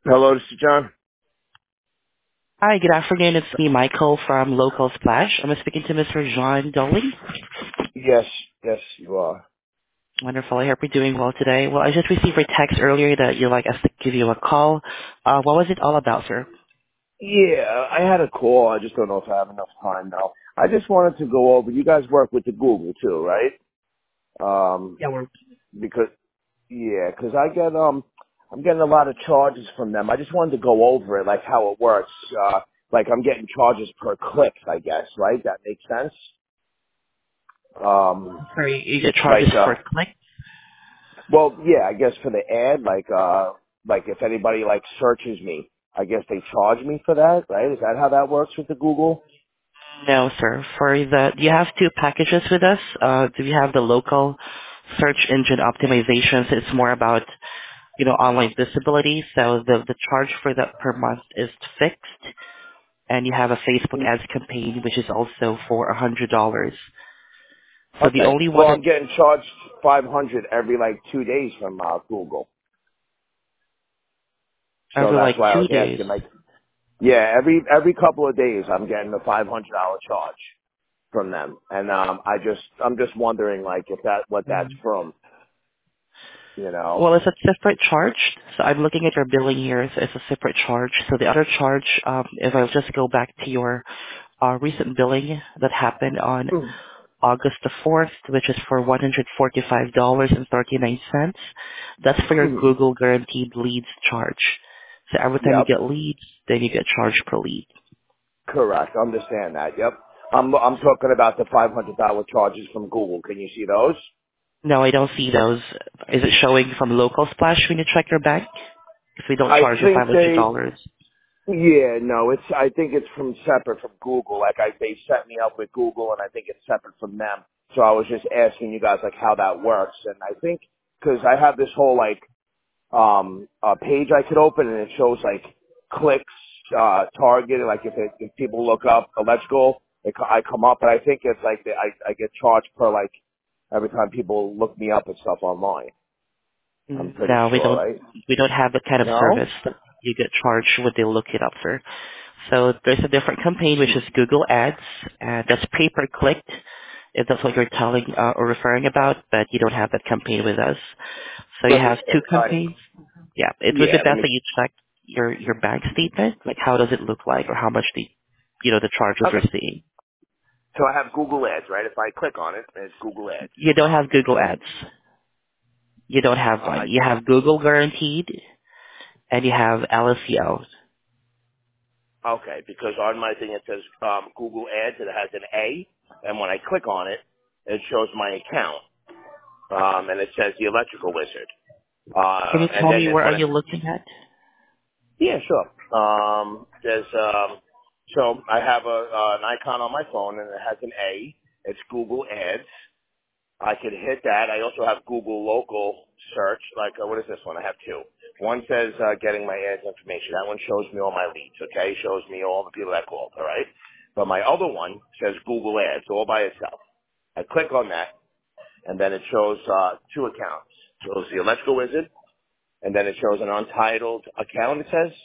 Hello, this is John. Hi, good afternoon. It's me, Michael from Local Splash. I'm speaking to Mr. John Dolly. Yes, yes, you are. Wonderful. I hope you're doing well today. Well, I just received a text earlier that you'd like us to give you a call. What was it all about, sir? Yeah, I had a call. I just don't know if I have enough time now. I just wanted to go over. You guys work with the Google too, right? Yeah, we're Because yeah, because I'm getting a lot of charges from them. I just wanted to go over it, like how it works. Like I'm getting charges per click, I guess, right? That makes sense. Um, sorry. You get like charges for click. well, yeah, I guess for the ad, like if anybody like searches me, I guess they charge me for that, right? Is that how that works with the Google? No, sir. For the, you have two packages with us. Do you have the local search engine optimization? So it's more about online visibility. So the charge for that per month is fixed. And you have a Facebook Mm, ads campaign, which is also for $100. So the okay. only one Well, that, I'm getting charged 500 every like 2 days from Google, so over that's like why I 2 was days. asking. Like, yeah, every couple of days, I'm getting a $500 charge from them, and I'm just wondering like if that what that's Mhm. from, you know. Well, it's a separate charge. So I'm looking at your billing here. So it's a separate charge. So the other charge, if I just go back to your recent billing that happened on August the 4th, which is for $145.39, that's for your Google Guaranteed Leads charge. So every time you Yep. get leads, then you get charged per lead. Correct. Understand that. Yep. I'm talking about the $500 charges from Google. Can you see those? No, I don't see those. Is it showing from local splash when you check your bank? If we don't I charge you think they. $500. Yeah, no, it's. I think it's from separate from Google. They set me up with Google, and I think it's separate from them. So I was just asking you guys like how that works, and I think because I have this whole like page I could open, and it shows like clicks, targeted. Like if people look up electrical, I come up, and I think it's like I get charged per like every time people look me up and stuff online. I'm pretty No, we sure, don't. right? We don't have that kind of No? service that you get charged when they look it up, sir. So there's a different campaign which is Google Ads, and that's pay per click. If that's what you're telling or referring about, but you don't have that campaign with us. So you Let me, have two all right. campaigns. Yeah, it would be Yeah, let best me, that you check your bank statement, like how does it look like, or how much the charges okay. we're seeing. So I have Google Ads, right? If I click on it, it's Google Ads. You don't have Google Ads. You don't have one. I You don't, have Google Guaranteed, and you have LSEO. okay, because on my thing it says Google Ads and it has an A, and when I click on it, it shows my account, and it says the Electrical Wizard. Can you And tell then me where are when you looking at? yeah, sure. There's so I have an icon on my phone and it has an A. It's Google Ads. I could hit that. I also have Google Local Search. Like, what is this one? I have two. One says getting my ads information. That one shows me all my leads. Okay, shows me all the people that called. All right. But my other one says Google Ads all by itself. I click on that, and then it shows two accounts. It shows the Electrical Wizard, and then it shows an untitled account. It says.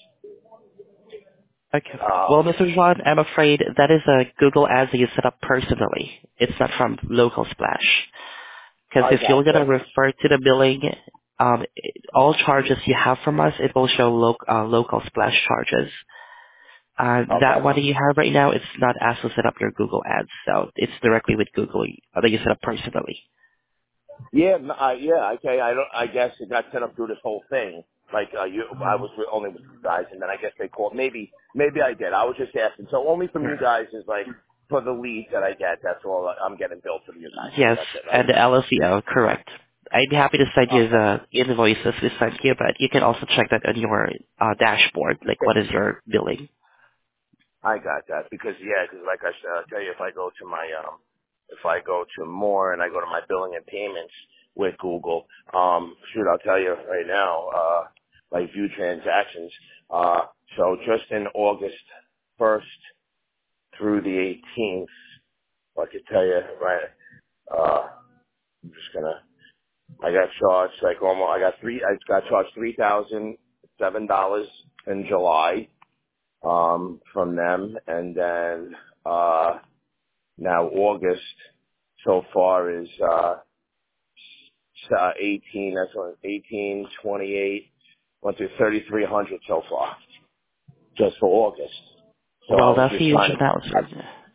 Okay. Well, Mr. John, I'm afraid that is a Google Ads that you set up personally. It's not from Local Splash. Because I if you're gonna gotcha. refer to the billing, all charges you have from us, it will show local splash charges. That Okay. one that you have right now, it's not asked to set up your Google Ads, so it's directly with Google that you set up personally. Yeah, yeah, okay. I don't. I guess it got set up through this whole thing. Like I Mm, was only with you guys, and then I guess they called. Maybe I did. I was just asking. So only from you correct. guys is like for the leads that I get. That's all I'm getting billed from you guys. Yes, That's it, right? and the LLCO, correct. I'd be happy to send you Okay. the invoices we sent you, but you can also check that on your dashboard, like what is your billing. I got that because like I tell you, if I go to more and I go to my billing and payments with Google, shoot, I'll tell you right now, like view transactions. So just in August 1st through the 18th, I could tell you right. I'm just gonna. I got charged like almost. I got charged 3,000. $7 in July from them, and then now August so far is 18. That's what 18, 28, went to 3,300 so far just for August. So I Well, was that's a just huge trying to. amount, sir.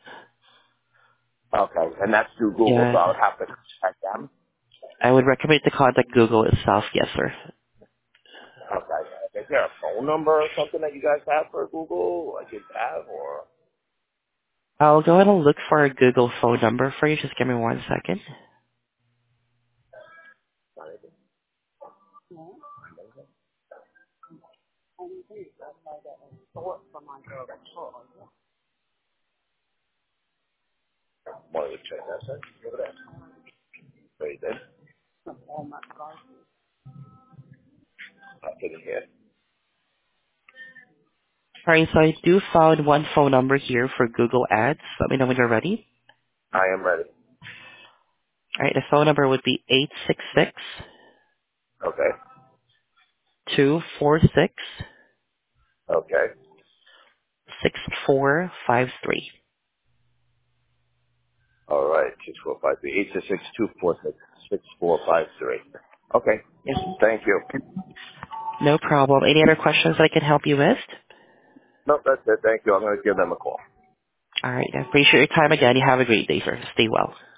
Okay, and that's through Google, so Yeah, I would have to check them. I would recommend to contact Google itself. Yes, sir. Okay. Is there a phone number or something that you guys have for Google I could have, or? I'll go ahead and look for a Google phone number for you. Just give me 1 second. Wanted to check that, sir. Look at that. Very good. I couldn't hear. Alright, so I do found one phone number here for Google Ads. Let me know when you're ready. I am ready. Alright, the phone number would be 866 Okay. 246 Okay. 6453. All right. 6453 866 246 Okay. Yes. Thank you. No problem. Any other questions that I can help you with? No, that's it. Thank you. I'm going to give them a call. Alright, I appreciate your time again. You have a great day, sir. Stay well.